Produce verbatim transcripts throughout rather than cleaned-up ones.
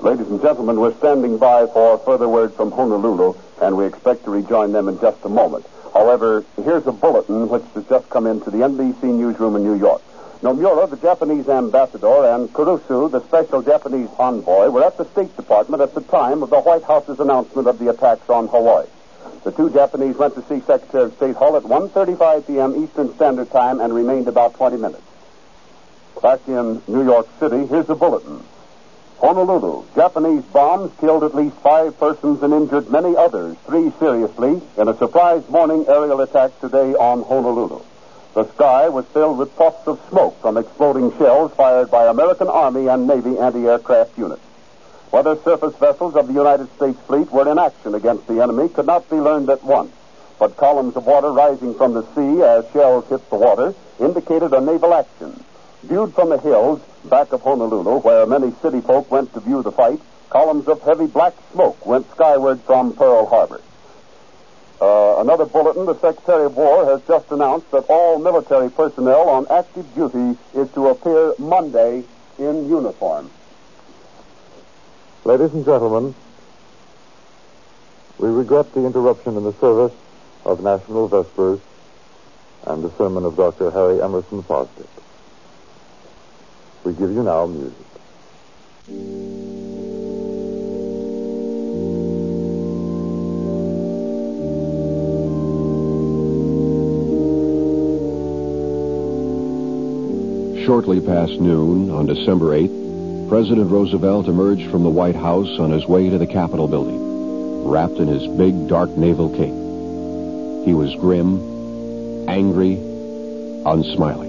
Ladies and gentlemen, we're standing by for further word from Honolulu, and we expect to rejoin them in just a moment. However, here's a bulletin which has just come into the N B C newsroom in New York. Nomura, the Japanese ambassador, and Kurusu, the special Japanese envoy, were at the State Department at the time of the White House's announcement of the attacks on Hawaii. The two Japanese went to see Secretary of State Hull at one thirty-five p.m. Eastern Standard Time and remained about twenty minutes. Back in New York City, here's a bulletin. Honolulu, Japanese bombs killed at least five persons and injured many others, three seriously, in a surprise morning aerial attack today on Honolulu. The sky was filled with puffs of smoke from exploding shells fired by American Army and Navy anti-aircraft units. Whether surface vessels of the United States fleet were in action against the enemy could not be learned at once, but columns of water rising from the sea as shells hit the water indicated a naval action. Viewed from the hills back of Honolulu, where many city folk went to view the fight, columns of heavy black smoke went skyward from Pearl Harbor. Uh, another bulletin, the Secretary of War has just announced that all military personnel on active duty is to appear Monday in uniform. Ladies and gentlemen, we regret the interruption in the service of National Vespers and the sermon of Doctor Harry Emerson Fosdick. We give you now music. Shortly past noon on December eighth, President Roosevelt emerged from the White House on his way to the Capitol building, wrapped in his big, dark naval cape. He was grim, angry, unsmiling.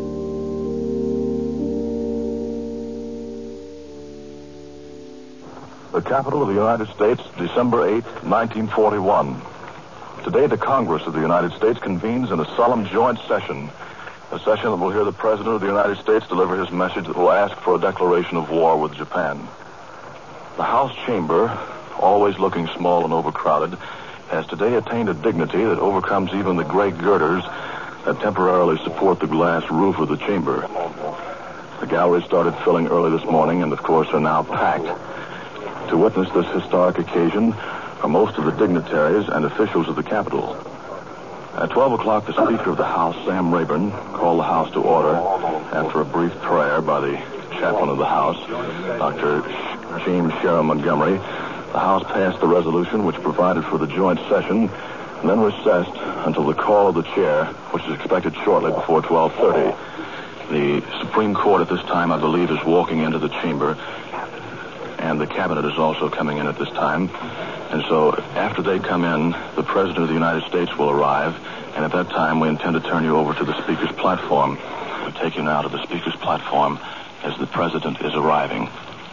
The Capitol of the United States, December eighth, nineteen forty-one. Today, the Congress of the United States convenes in a solemn joint session, a session that will hear the President of the United States deliver his message that will ask for a declaration of war with Japan. The House chamber, always looking small and overcrowded, has today attained a dignity that overcomes even the gray girders that temporarily support the glass roof of the chamber. The gallery started filling early this morning and, of course, are now packed. To witness this historic occasion are most of the dignitaries and officials of the Capitol. At twelve o'clock, the Speaker of the House, Sam Rayburn, called the House to order after a brief prayer by the chaplain of the House, Doctor James Sherrill Montgomery. The House passed the resolution which provided for the joint session and then recessed until the call of the chair, which is expected shortly before twelve thirty. The Supreme Court at this time, I believe, is walking into the chamber, and the Cabinet is also coming in at this time. And so after they come in, the President of the United States will arrive, and at that time we intend to turn you over to the Speaker's platform. We'll take you now to the Speaker's platform as the President is arriving.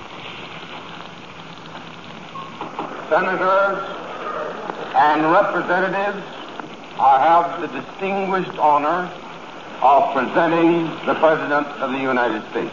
Senators and representatives, I have the distinguished honor of presenting the President of the United States.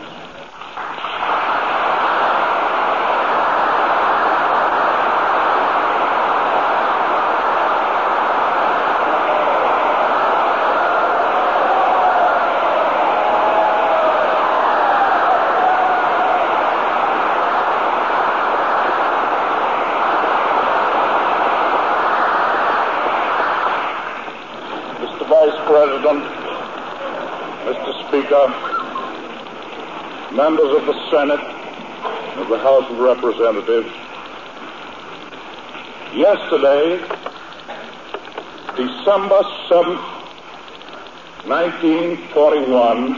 President, Mister Speaker, members of the Senate, of the House of Representatives, yesterday, December seventh, nineteen forty-one,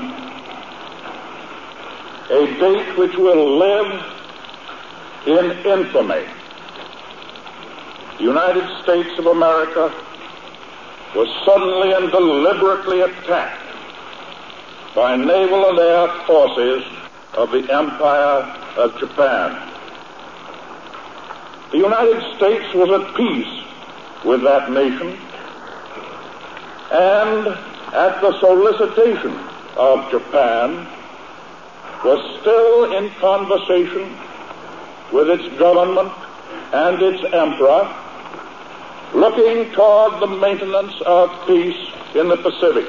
a date which will live in infamy, the United States of America was suddenly and deliberately attacked by naval and air forces of the Empire of Japan. The United States was at peace with that nation, and at the solicitation of Japan, was still in conversation with its government and its emperor, looking toward the maintenance of peace in the Pacific.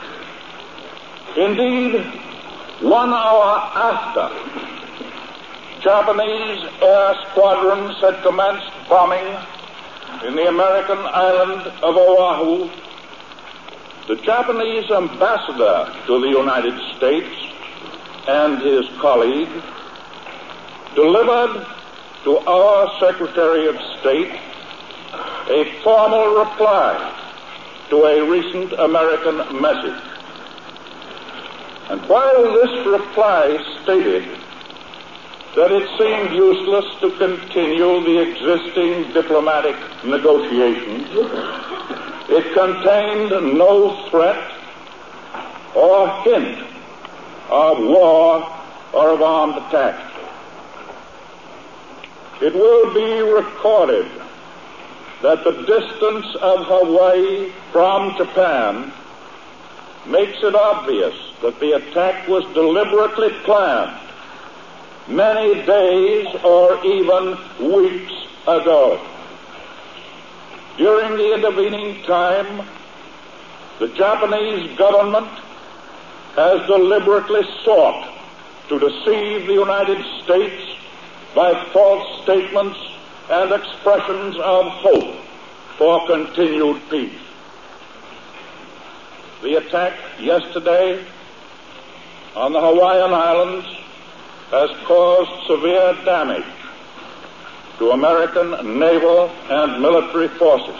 Indeed, one hour after Japanese air squadrons had commenced bombing in the American island of Oahu, the Japanese ambassador to the United States and his colleague delivered to our Secretary of State a formal reply to a recent American message. And while this reply stated that it seemed useless to continue the existing diplomatic negotiations, it contained no threat or hint of war or of armed attack. It will be recorded that the distance of Hawaii from Japan makes it obvious that the attack was deliberately planned many days or even weeks ago. During the intervening time, the Japanese government has deliberately sought to deceive the United States by false statements and expressions of hope for continued peace. The attack yesterday on the Hawaiian Islands has caused severe damage to American naval and military forces.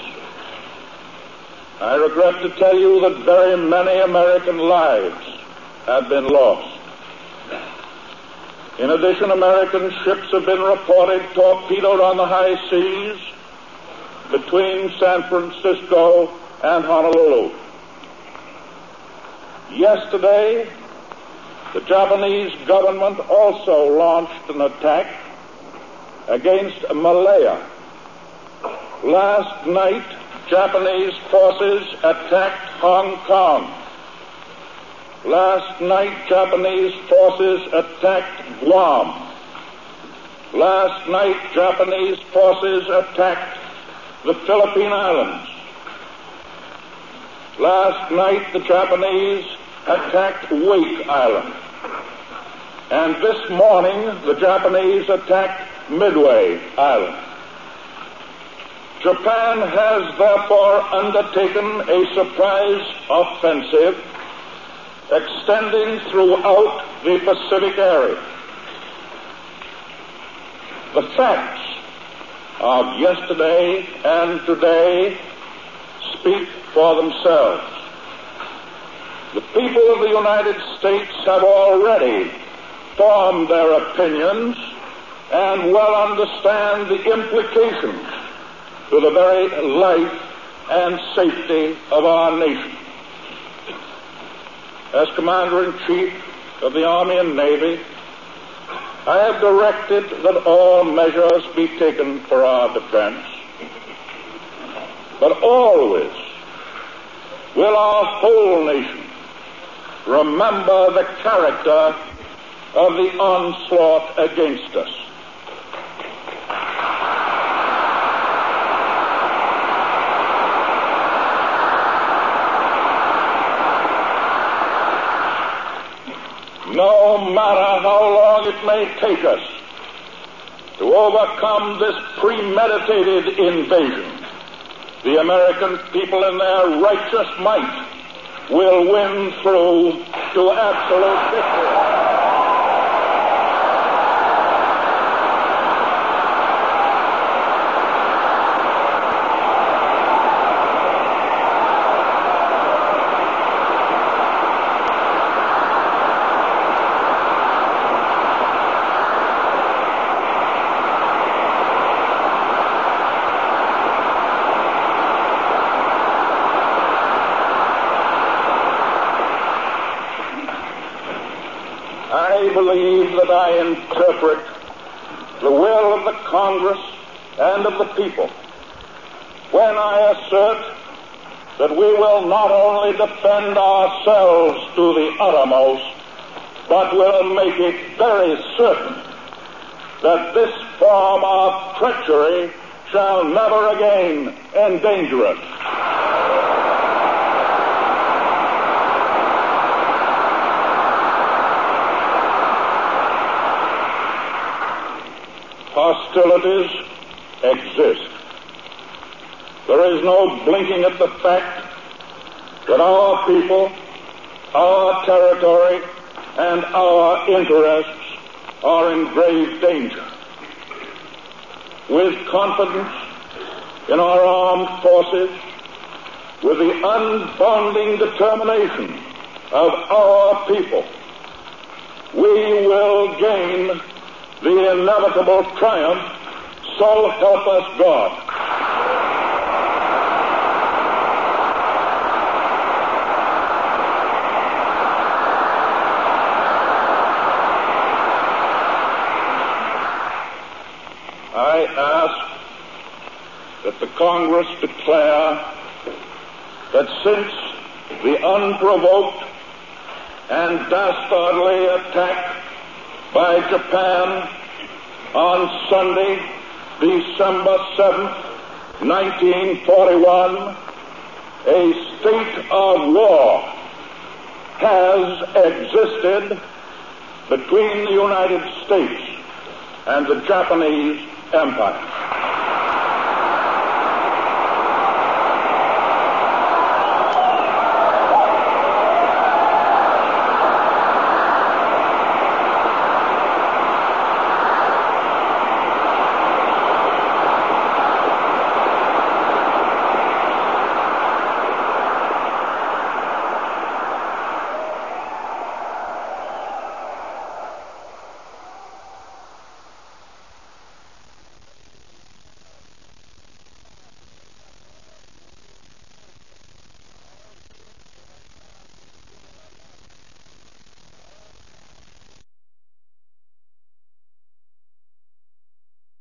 I regret to tell you that very many American lives have been lost. In addition, American ships have been reported torpedoed on the high seas between San Francisco and Honolulu. Yesterday, the Japanese government also launched an attack against Malaya. Last night, Japanese forces attacked Hong Kong. Last night, Japanese forces attacked Guam. Last night, Japanese forces attacked the Philippine Islands. Last night, the Japanese attacked Wake Island. And this morning, the Japanese attacked Midway Island. Japan has therefore undertaken a surprise offensive extending throughout the Pacific area. The facts of yesterday and today speak for themselves. The people of the United States have already formed their opinions and well understand the implications to the very life and safety of our nation. As Commander-in-Chief of the Army and Navy, I have directed that all measures be taken for our defense. But always will our whole nation remember the character of the onslaught against us. No matter how long it may take us to overcome this premeditated invasion, the American people in their righteous might will win through to absolute victory. I believe that I interpret the will of the Congress and of the people when I assert that we will not only defend ourselves to the uttermost, but will make it very certain that this form of treachery shall never again endanger us. hostilities exist. There is no blinking at the fact that our people, our territory, and our interests are in grave danger. With confidence in our armed forces, with the unbonding determination of our people, we will gain the inevitable triumph, so help us God. I ask that the Congress declare that since the unprovoked and dastardly attack by Japan on Sunday, December seventh, nineteen forty-one, a state of war has existed between the United States and the Japanese Empire.